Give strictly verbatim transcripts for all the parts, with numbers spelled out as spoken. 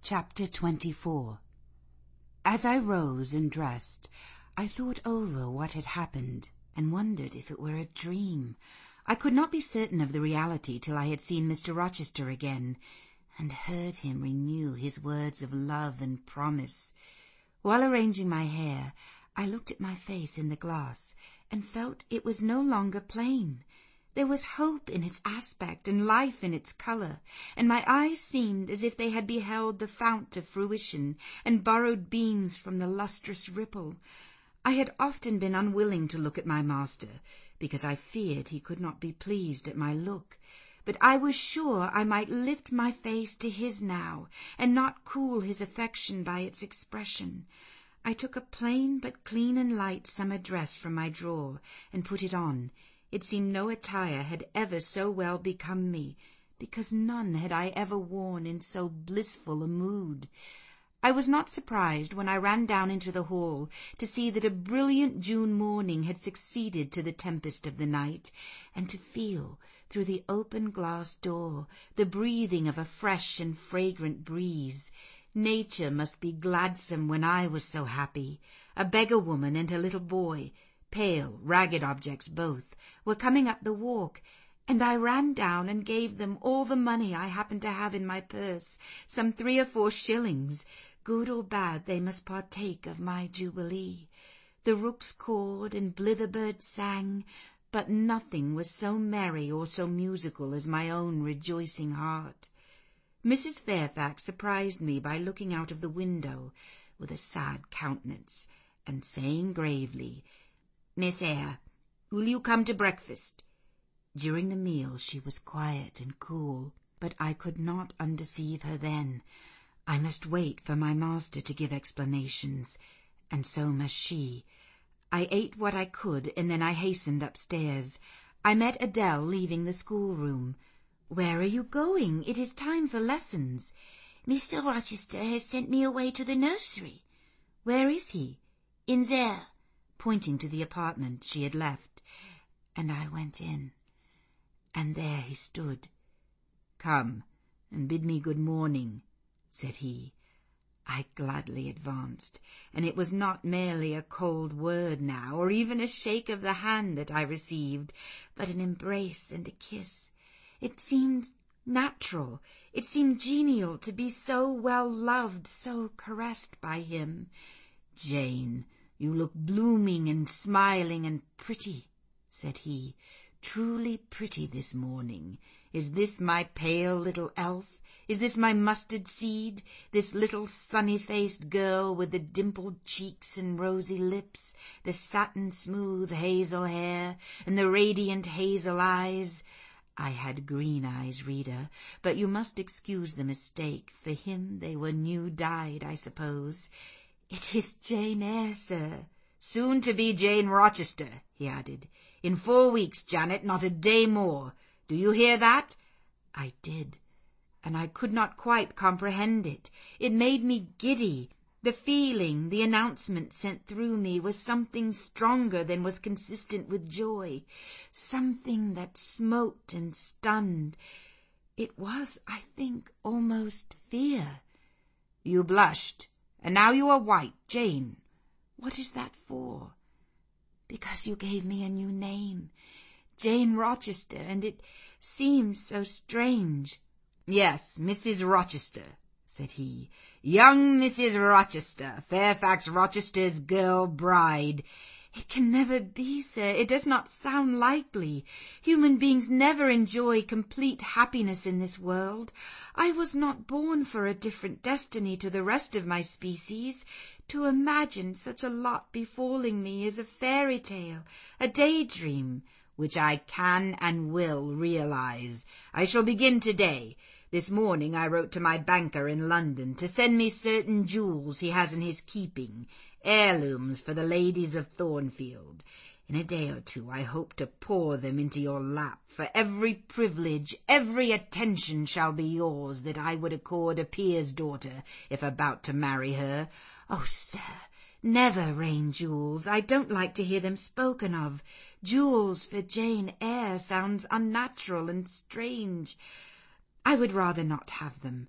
Chapter twenty-four. As I rose and dressed, I thought over what had happened and wondered if it were a dream. I could not be certain of the reality till I had seen Mister Rochester again and heard him renew his words of love and promise. While arranging my hair, I looked at my face in the glass and felt it was no longer plain. There was hope in its aspect and life in its colour, and my eyes seemed as if they had beheld the fount of fruition and borrowed beams from the lustrous ripple. I had often been unwilling to look at my master, because I feared he could not be pleased at my look, but I was sure I might lift my face to his now, and not cool his affection by its expression. I took a plain but clean and light summer dress from my drawer and put it on. It seemed no attire had ever so well become me, because none had I ever worn in so blissful a mood. I was not surprised when I ran down into the hall to see that a brilliant June morning had succeeded to the tempest of the night, and to feel, through the open glass door, the breathing of a fresh and fragrant breeze. Nature must be gladsome when I was so happy. A beggar-woman and her little boy, pale, ragged objects both, were coming up the walk, and I ran down and gave them all the money I happened to have in my purse, some three or four shillings. Good or bad, they must partake of my jubilee. The rooks cawed and blitherbirds sang, but nothing was so merry or so musical as my own rejoicing heart. Missus Fairfax surprised me by looking out of the window with a sad countenance, and saying gravely, "Miss Eyre, will you come to breakfast?" During the meal she was quiet and cool, but I could not undeceive her then. I must wait for my master to give explanations, and so must she. I ate what I could, and then I hastened upstairs. I met Adele leaving the schoolroom. "Where are you going? It is time for lessons." "Mister Rochester has sent me away to the nursery." "Where is he?" "In there," pointing to the apartment she had left, and I went in, and there he stood. "Come and bid me good morning," said he. I gladly advanced, and it was not merely a cold word now, or even a shake of the hand that I received, but an embrace and a kiss. It seemed natural, it seemed genial to be so well loved, so caressed by him. "Jane, you look blooming and smiling and pretty," said he, "truly pretty this morning. Is this my pale little elf? Is this my mustard seed, this little sunny-faced girl with the dimpled cheeks and rosy lips, the satin-smooth hazel hair, and the radiant hazel eyes?" I had green eyes, reader, but you must excuse the mistake. For him they were new-dyed, I suppose. "It is Jane Eyre, sir." "Soon to be Jane Rochester," he added. "In four weeks, Janet, not a day more. Do you hear that?" I did, and I could not quite comprehend it. It made me giddy. The feeling the announcement sent through me was something stronger than was consistent with joy, something that smote and stunned. It was, I think, almost fear. "You blushed, and now you are white, Jane. What is that for?" "Because you gave me a new name, Jane Rochester, and it seems so strange." "Yes, Missus Rochester," said he. "Young Missus Rochester, Fairfax Rochester's girl bride." "It can never be, sir. It does not sound likely. Human beings never enjoy complete happiness in this world. I was not born for a different destiny to the rest of my species. To imagine such a lot befalling me is a fairy tale, a daydream." "Which I can and will realize. I shall begin today. This morning I wrote to my banker in London to send me certain jewels he has in his keeping, heirlooms for the ladies of Thornfield. In a day or two I hope to pour them into your lap, for every privilege, every attention shall be yours that I would accord a peer's daughter if about to marry her." "Oh, sir, never rain jewels. I don't like to hear them spoken of. Jewels for Jane Eyre sounds unnatural and strange. I would rather not have them.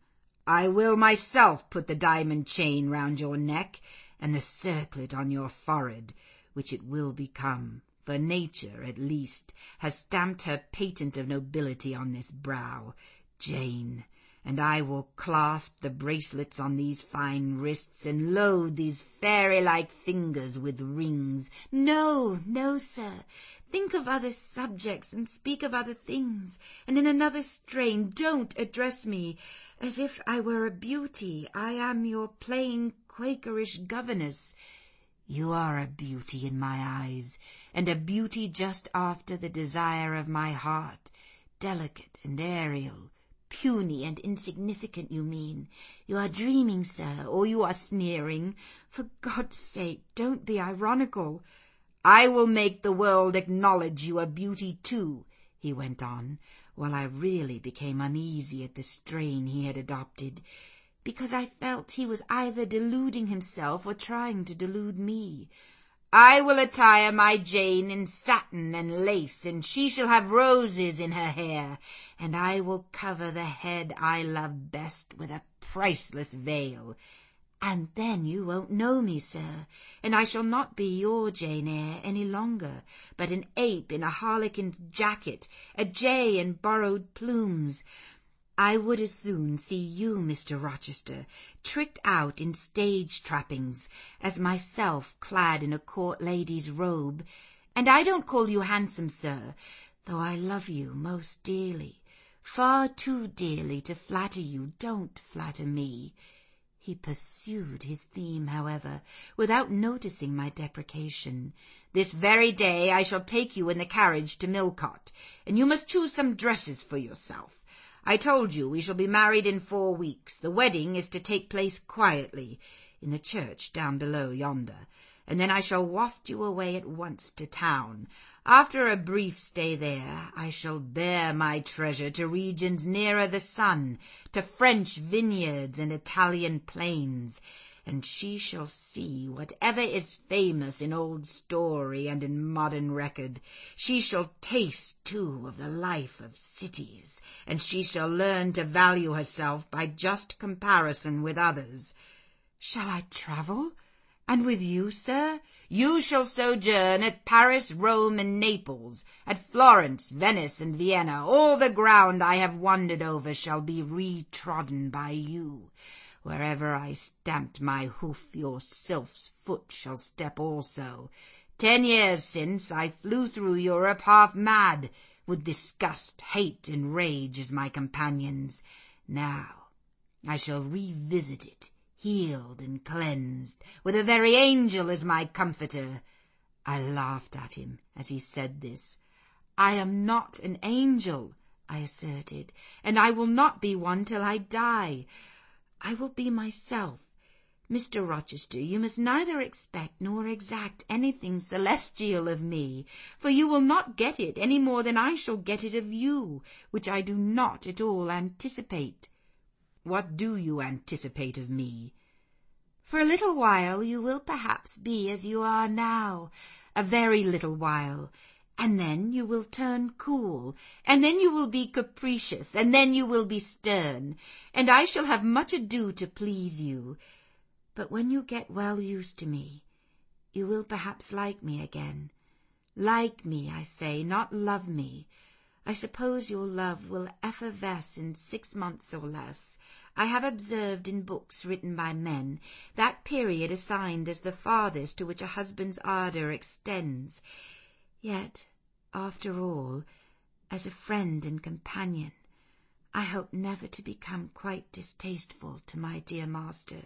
I will myself put the diamond chain round your neck and the circlet on your forehead, which it will become, for nature, at least, has stamped her patent of nobility on this brow, Jane, and I will clasp the bracelets on these fine wrists and load these fairy-like fingers with rings. No, no, sir. Think of other subjects and speak of other things, and in another strain. Don't address me as if I were a beauty. I am your plain Quakerish governess. You are a beauty in my eyes, and a beauty just after the desire of my heart, delicate and aerial. Puny and insignificant, you mean. You are dreaming, sir, or you are sneering. For God's sake, don't be ironical. I will make the world acknowledge you a beauty too, he went on, while I really became uneasy at the strain he had adopted, because I felt he was either deluding himself or trying to delude me. I will attire my Jane in satin and lace, and she shall have roses in her hair, and I will cover the head I love best with a priceless veil. And then you won't know me, sir, and I shall not be your Jane Eyre any longer, but an ape in a harlequin's jacket, a jay in borrowed plumes. I would as soon see you, Mister Rochester, tricked out in stage trappings, as myself clad in a court lady's robe. And I don't call you handsome, sir, though I love you most dearly, far too dearly to flatter you. Don't flatter me. He pursued his theme, however, without noticing my deprecation. This very day I shall take you in the carriage to Millcote, and you must choose some dresses for yourself. I told you we shall be married in four weeks. The wedding is to take place quietly, in the church down below yonder, and then I shall waft you away at once to town. After a brief stay there, I shall bear my treasure to regions nearer the sun, to French vineyards and Italian plains, and she shall see whatever is famous in old story and in modern record. She shall taste, too, of the life of cities, and she shall learn to value herself by just comparison with others. Shall I travel? And with you, sir? You shall sojourn at Paris, Rome, and Naples, at Florence, Venice, and Vienna. All the ground I have wandered over shall be retrodden by you. Wherever I stamped my hoof, your sylph's foot shall step also. Ten years since, I flew through Europe half mad, with disgust, hate, and rage as my companions. Now I shall revisit it, healed and cleansed, with a very angel as my comforter. I laughed at him as he said this. I am not an angel, I asserted, and I will not be one till I die. I will be myself. Mister Rochester, you must neither expect nor exact anything celestial of me, for you will not get it any more than I shall get it of you, which I do not at all anticipate. What do you anticipate of me? For a little while you will perhaps be as you are now, a very little while, and then you will turn cool, and then you will be capricious, and then you will be stern, and I shall have much ado to please you. But when you get well used to me, you will perhaps like me again. Like me, I say, not love me. I suppose your love will effervesce in six months or less. I have observed in books written by men that period assigned as the farthest to which a husband's ardour extends. Yet, after all, as a friend and companion, I hope never to become quite distasteful to my dear master.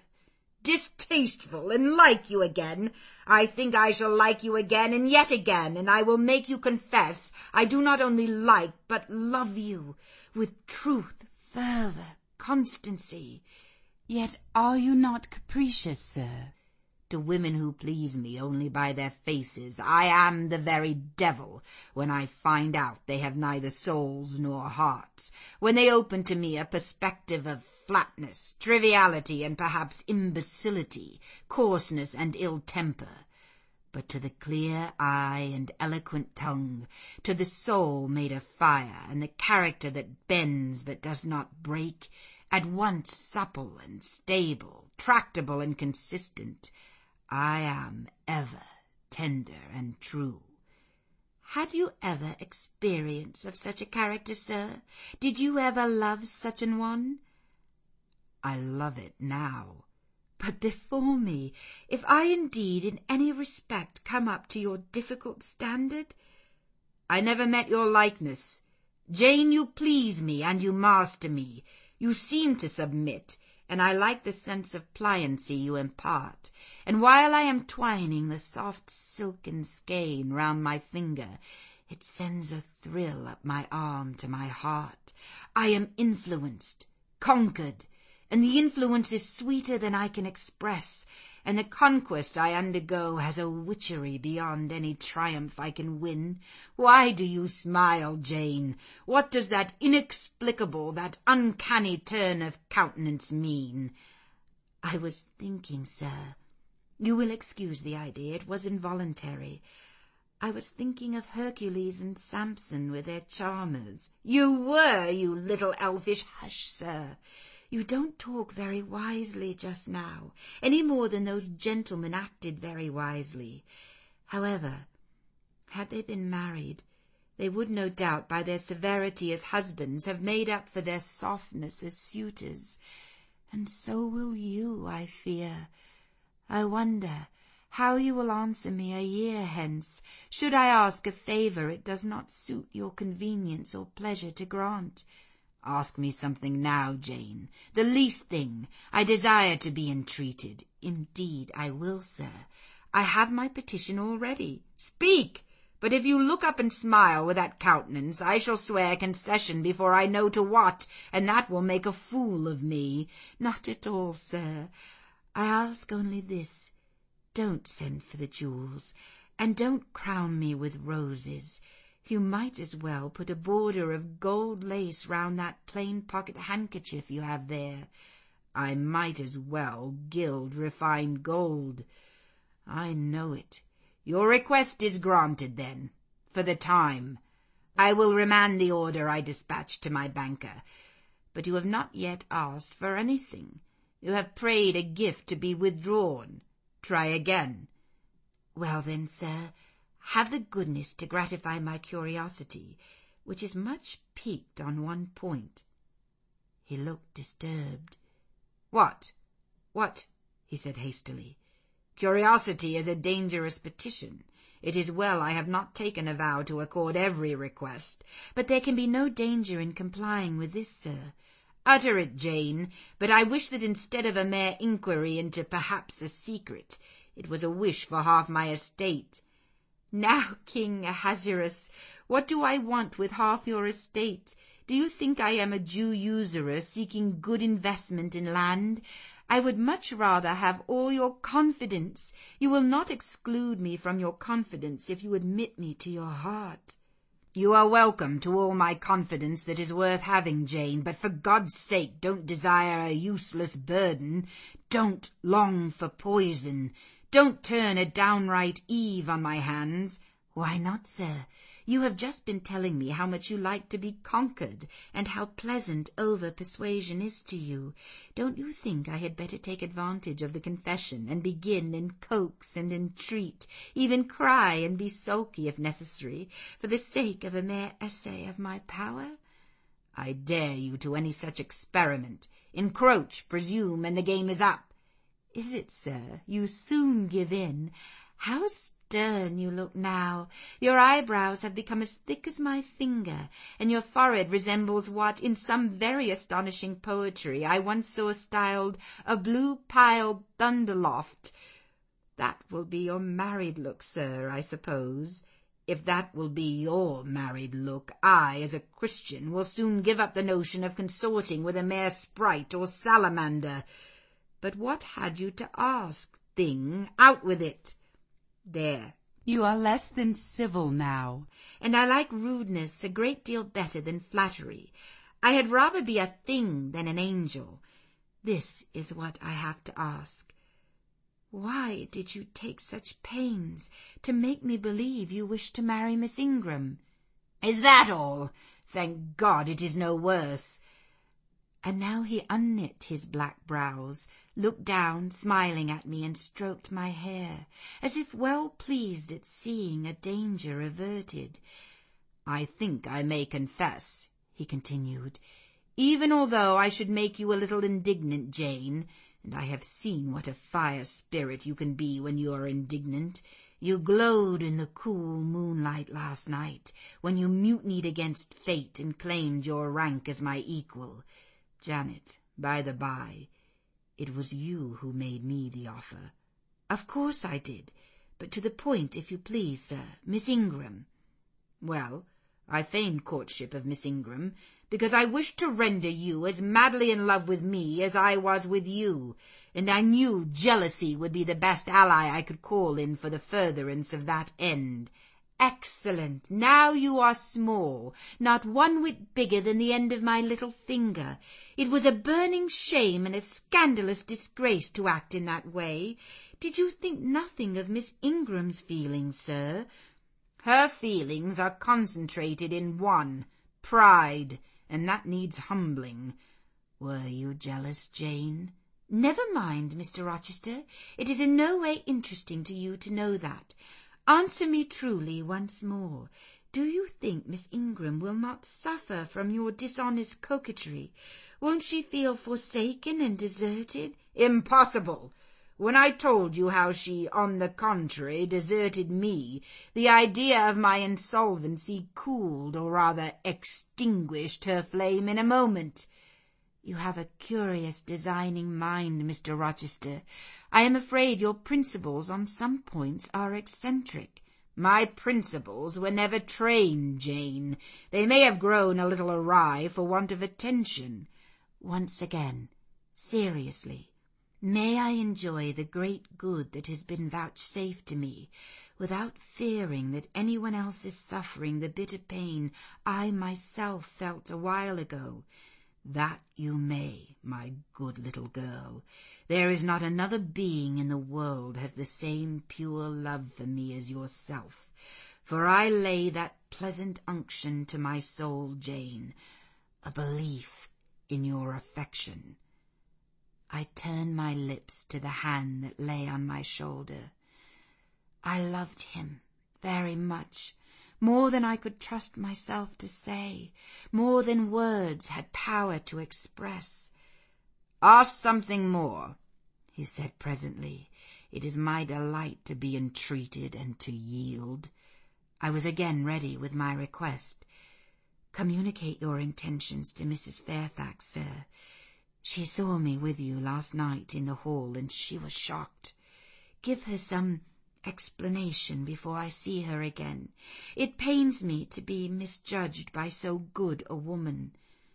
Distasteful, and like you again? I think I shall like you again, and yet again, and I will make you confess I do not only like, but love you, with truth, fervour, constancy. Yet are you not capricious, sir? To women who please me only by their faces, I am the very devil when I find out they have neither souls nor hearts, when they open to me a perspective of flatness, triviality, and perhaps imbecility, coarseness and ill-temper. But to the clear eye and eloquent tongue, to the soul made of fire, and the character that bends but does not break, at once supple and stable, tractable and consistent. I am ever tender and true. Had you ever experience of such a character, sir? Did you ever love such an one? I love it now. But before me, if I indeed in any respect come up to your difficult standard? I never met your likeness. Jane, you please me and you master me. You seem to submit, and I like the sense of pliancy you impart. And while I am twining the soft silken skein round my finger, it sends a thrill up my arm to my heart. I am influenced, conquered, and the influence is sweeter than I can express, and the conquest I undergo has a witchery beyond any triumph I can win. Why do you smile, Jane? What does that inexplicable, that uncanny turn of countenance mean? I was thinking, sir. You will excuse the idea, it was involuntary. I was thinking of Hercules and Samson with their charmers. You were, you little elfish— Hush, sir. You don't talk very wisely just now, any more than those gentlemen acted very wisely. However, had they been married, they would no doubt by their severity as husbands have made up for their softness as suitors. And so will you, I fear. I wonder how you will answer me a year hence, should I ask a favour it does not suit your convenience or pleasure to grant. Ask me something now, Jane, the least thing. I desire to be entreated. Indeed I will, sir. I have my petition already. Speak! But if you look up and smile with that countenance, I shall swear concession before I know to what, and that will make a fool of me. Not at all, sir. I ask only this. Don't send for the jewels, and don't crown me with roses. You might as well put a border of gold lace round that plain pocket handkerchief you have there. I might as well gild refined gold. I know it. Your request is granted, then, for the time. I will remand the order I dispatched to my banker. But you have not yet asked for anything. You have prayed a gift to be withdrawn. Try again. Well then, sir, have the goodness to gratify my curiosity, which is much piqued on one point. He looked disturbed. What? What? He said hastily. Curiosity is a dangerous petition. It is well I have not taken a vow to accord every request. But there can be no danger in complying with this, sir. Utter it, Jane, but I wish that instead of a mere inquiry into perhaps a secret, it was a wish for half my estate. Now, King Ahasuerus, what do I want with half your estate? Do you think I am a Jew usurer seeking good investment in land? I would much rather have all your confidence. You will not exclude me from your confidence if you admit me to your heart. You are welcome to all my confidence that is worth having, Jane, but for God's sake don't desire a useless burden. Don't long for poison. Don't turn a downright Eve on my hands. Why not, sir? You have just been telling me how much you like to be conquered, and how pleasant over-persuasion is to you. Don't you think I had better take advantage of the confession, and begin and coax and entreat, even cry and be sulky if necessary, for the sake of a mere essay of my power? I dare you to any such experiment. Encroach, presume, and the game is up. Is it, sir? You soon give in. How stern you look now. Your eyebrows have become as thick as my finger, and your forehead resembles what, in some very astonishing poetry, I once saw styled a blue-piled thunderloft. That will be your married look, sir, I suppose. If that will be your married look, I, as a Christian, will soon give up the notion of consorting with a mere sprite or salamander. But what had you to ask, thing? Out with it. There. You are less than civil now, and I like rudeness a great deal better than flattery. I had rather be a thing than an angel. This is what I have to ask. Why did you take such pains to make me believe you wished to marry Miss Ingram? Is that all? Thank God it is no worse. And now he unknit his black brows, looked down, smiling at me, and stroked my hair, as if well pleased at seeing a danger averted. "I think I may confess," he continued, "even although I should make you a little indignant, Jane, and I have seen what a fire spirit you can be when you are indignant. You glowed in the cool moonlight last night, when you mutinied against fate and claimed your rank as my equal. Janet, by the by, it was you who made me the offer." "Of course I did, but to the point, if you please, sir. Miss Ingram." "Well, I feigned courtship of Miss Ingram, because I wished to render you as madly in love with me as I was with you, and I knew jealousy would be the best ally I could call in for the furtherance of that end." "Excellent! Now you are small, not one whit bigger than the end of my little finger. It was a burning shame and a scandalous disgrace to act in that way. Did you think nothing of Miss Ingram's feelings, sir?" "Her feelings are concentrated in one, pride, and that needs humbling." "Were you jealous, Jane?" "Never mind, Mister Rochester. It is in no way interesting to you to know that. Answer me truly once more. Do you think Miss Ingram will not suffer from your dishonest coquetry? Won't she feel forsaken and deserted?" "Impossible! When I told you how she, on the contrary, deserted me, the idea of my insolvency cooled, or rather extinguished, her flame in a moment." "You have a curious designing mind, Mister Rochester. I am afraid your principles on some points are eccentric." "My principles were never trained, Jane. They may have grown a little awry for want of attention." "Once again, seriously, may I enjoy the great good that has been vouchsafed to me, without fearing that anyone else is suffering the bitter pain I myself felt a while ago?" "That you may, my good little girl. There is not another being in the world has the same pure love for me as yourself, for I lay that pleasant unction to my soul, Jane, a belief in your affection." I turned my lips to the hand that lay on my shoulder. I loved him very much, more than I could trust myself to say, more than words had power to express. "Ask something more," he said presently. "It is my delight to be entreated and to yield." I was again ready with my request. "Communicate your intentions to Missus Fairfax, sir. She saw me with you last night in the hall, and she was shocked. Give her some explanation before I see her again. It pains me to be misjudged by so good a woman."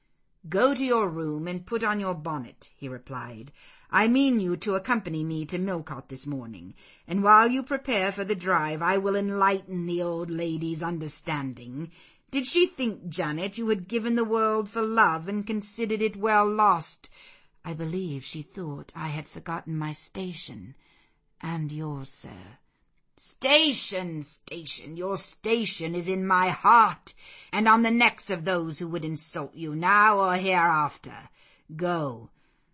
"Go to your room and put on your bonnet," he replied. "I mean you to accompany me to Millcote this morning, and while you prepare for the drive I will enlighten the old lady's understanding. Did she think, Janet, you had given the world for love and considered it well lost?" "I believe she thought I had forgotten my station, and yours, sir." "Station, station! Your station is in my heart, and on the necks of those who would insult you, now or hereafter. Go."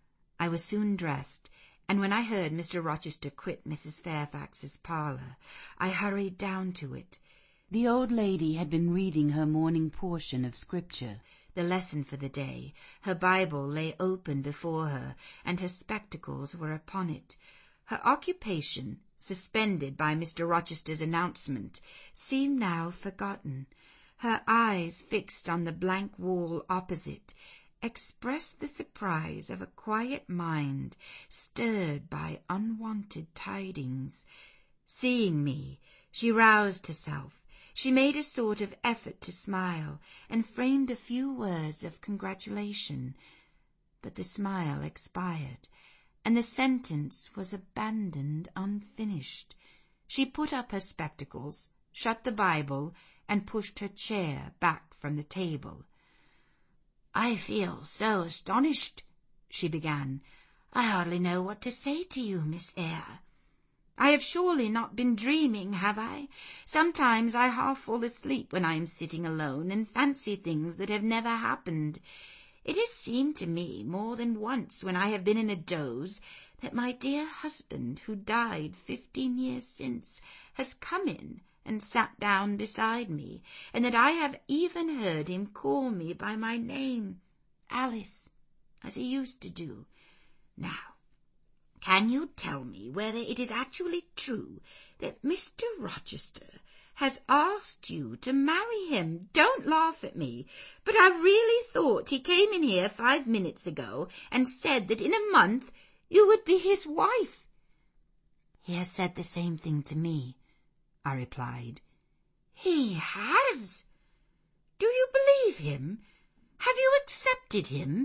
I was soon dressed, and when I heard Mister Rochester quit Missus Fairfax's parlour, I hurried down to it. The old lady had been reading her morning portion of Scripture, the lesson for the day. Her Bible lay open before her, and her spectacles were upon it. Her occupation, suspended by Mister Rochester's announcement, seemed now forgotten. Her eyes, fixed on the blank wall opposite, expressed the surprise of a quiet mind stirred by unwonted tidings. Seeing me, she roused herself. She made a sort of effort to smile, and framed a few words of congratulation. But the smile expired, and the sentence was abandoned unfinished. She put up her spectacles, shut the Bible, and pushed her chair back from the table. "I feel so astonished," she began. "I hardly know what to say to you, Miss Eyre. I have surely not been dreaming, have I? Sometimes I half fall asleep when I am sitting alone and fancy things that have never happened. It has seemed to me more than once when I have been in a doze that my dear husband, who died fifteen years since, has come in and sat down beside me, and that I have even heard him call me by my name, Alice, as he used to do. Now, can you tell me whether it is actually true that Mister Rochester has asked you to marry him? Don't laugh at me, but I really thought he came in here five minutes ago and said that in a month you would be his wife. He has said the same thing to me, I replied. He has? Do you believe him? Have you accepted him?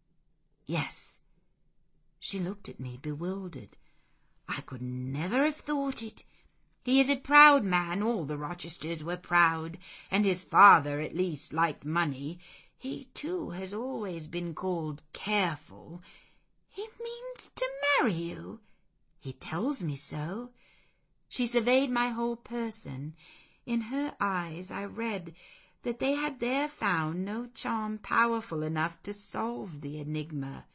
Yes. She looked at me bewildered. I could never have thought it. He is a proud man. All the Rochesters were proud, and his father at least liked money. He too has always been called careful. He means to marry you. He tells me so. She surveyed my whole person. In her eyes I read that they had there found no charm powerful enough to solve the enigma.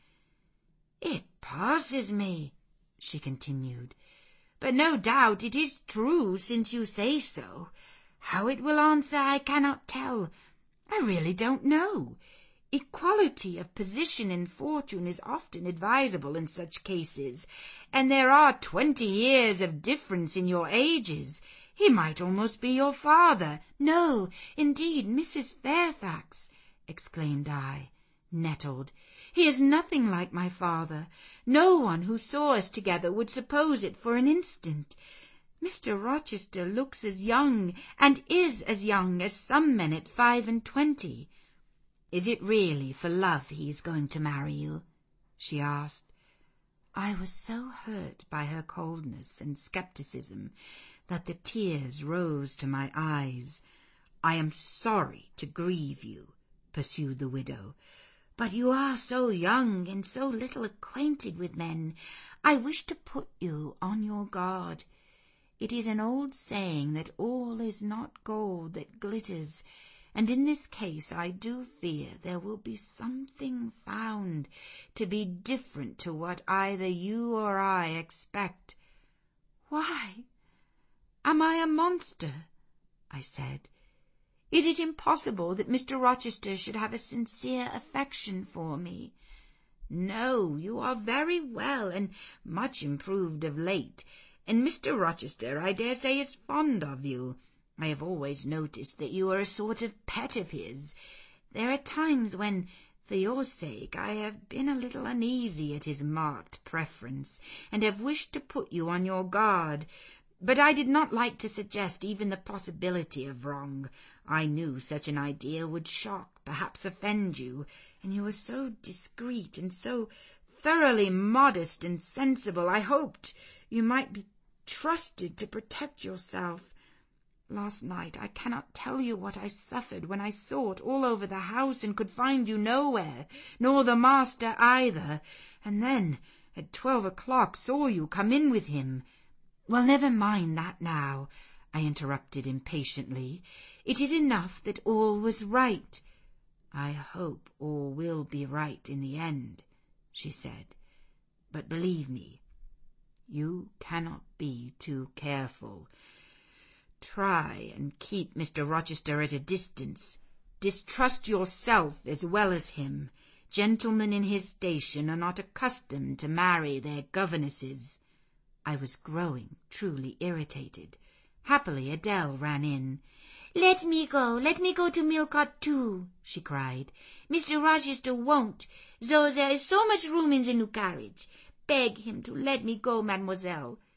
It passes me, she continued, but no doubt it is true since you say so. How it will answer I cannot tell. I really don't know. Equality of position and fortune is often advisable in such cases, and there are twenty years of difference in your ages. He might almost be your father. No, indeed, Missus Fairfax, exclaimed I, nettled. He is nothing like my father. No one who saw us together would suppose it for an instant. Mister Rochester looks as young, and is as young as some men at five and twenty. Is it really for love he is going to marry you? She asked. I was so hurt by her coldness and scepticism that the tears rose to my eyes. I am sorry to grieve you, pursued the widow, but you are so young and so little acquainted with men. I wish to put you on your guard. It is an old saying that all is not gold that glitters, and in this case I do fear there will be something found to be different to what either you or I expect. Why, am I a monster? I said. Is it impossible that Mister Rochester should have a sincere affection for me? No, you are very well and much improved of late, and Mister Rochester, I dare say, is fond of you. I have always noticed that you are a sort of pet of his. There are times when, for your sake, I have been a little uneasy at his marked preference, and have wished to put you on your guard. But I did not like to suggest even the possibility of wrong. I knew such an idea would shock, perhaps offend you, and you were so discreet and so thoroughly modest and sensible. I hoped you might be trusted to protect yourself. Last night I cannot tell you what I suffered when I sought all over the house and could find you nowhere, nor the master either, and then at twelve o'clock saw you come in with him. Well, never mind that now, I interrupted impatiently. It is enough that all was right. I hope all will be right in the end, she said. But believe me, you cannot be too careful. Try and keep Mister Rochester at a distance. Distrust yourself as well as him. Gentlemen in his station are not accustomed to marry their governesses. I was growing truly irritated. Happily Adele ran in. "Let me go, let me go to Millcote too," she cried. "Mister Rochester won't, though there is so much room in the new carriage. Beg him to let me go, mademoiselle.